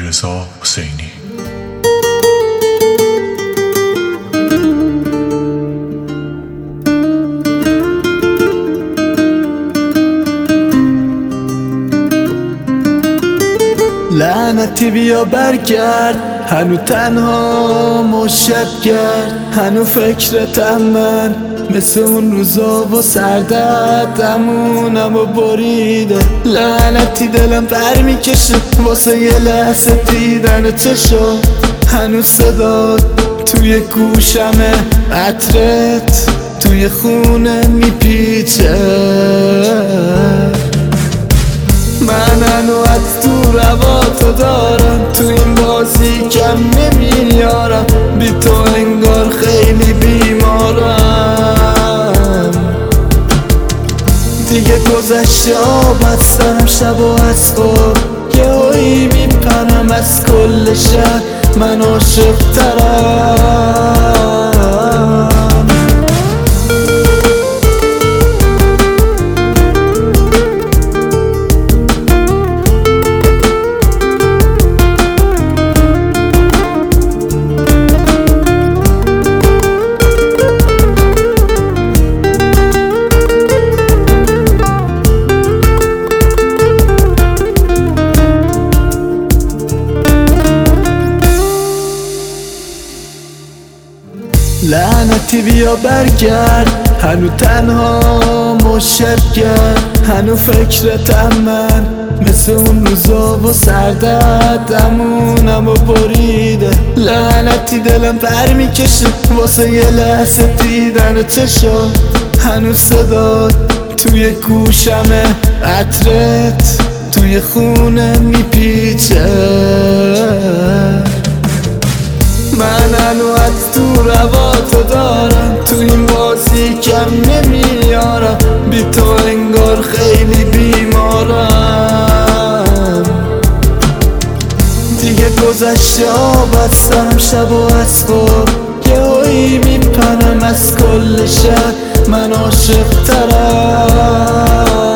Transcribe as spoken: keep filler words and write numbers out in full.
علیرضا حسینی. لعنتی بیا برگرد، هنو تنها مشب کرد، هنو فکرتم من مثل اون روزا و سردردمونم و بریده. لعنتی دلم پر میکشه واسه یه لحظه دیدن چشم، هنو صدات توی گوشمه، عطرت توی خونه میپیچه. من هنو از تو رواتو دارم، تو این بازی کم نمیارم، بی تو انگار خیلی بیمارم. دیگه گذشته آب هستم، شب و از خواب یه هایی میپرم از کل شهر، من عاشق ترم. لعنتی بیا برگرد، هنو تنها مشب کرد، هنو فکرتم من مثل اون روزا و سردردمونم و بریده. لعنتی دلم پر میکشه واسه یه لحظه دیدن چشم، هنو صدات توی گوشمه، عطرت توی خونه میپیچه. من هنو از تو رواتو دارم، تو این بازی کم نمیارم، بی تو انگار خیلی بیمارم. دیگه گذشته آب هستم، شب و از خواب یه هایی میپرم از کل شهر، من عاشق ترم.